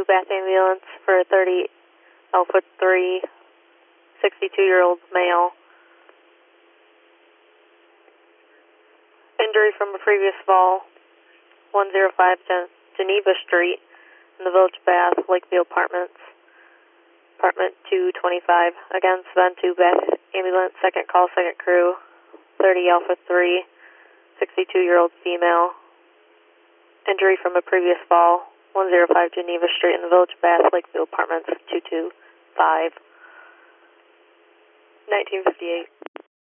2 Bath Ambulance for 30 Alpha 3, 62-year-old male. Injury from a previous fall, 105 Geneva Street in the Village of Bath, Lakeview Apartments, apartment 225. Again, Sven 2 Bath Ambulance, second call, second crew, 30 Alpha 3, 62-year-old female. Injury from a previous fall, 105 Geneva Street in the Village of Bath, Lakeview Apartments, 225, 1958.